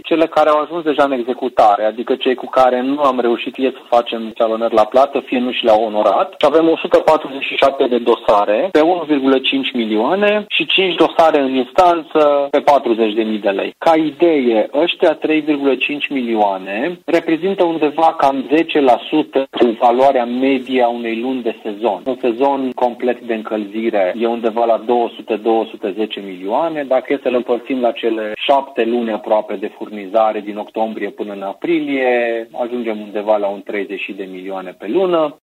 cele care au ajuns deja în executare, adică cei cu care nu am reușit fie să facem țelonări la plată, fie nu și le-au onorat. Și avem 147 de dosare pe 1,5 milioane și 5 dosare în instanță pe 40.000 de lei. Ca idee, ăștia 3,5 milioane reprezintă undeva cam 10% în valoarea medie a unei luni de sezon. Un sezon complet de încălzire e undeva la 200-210 milioane. Dacă e să le împărțim la cele 7 luni aproape de furnizare din octombrie până în aprilie, ajungem undeva la un 30 de milioane pe lună.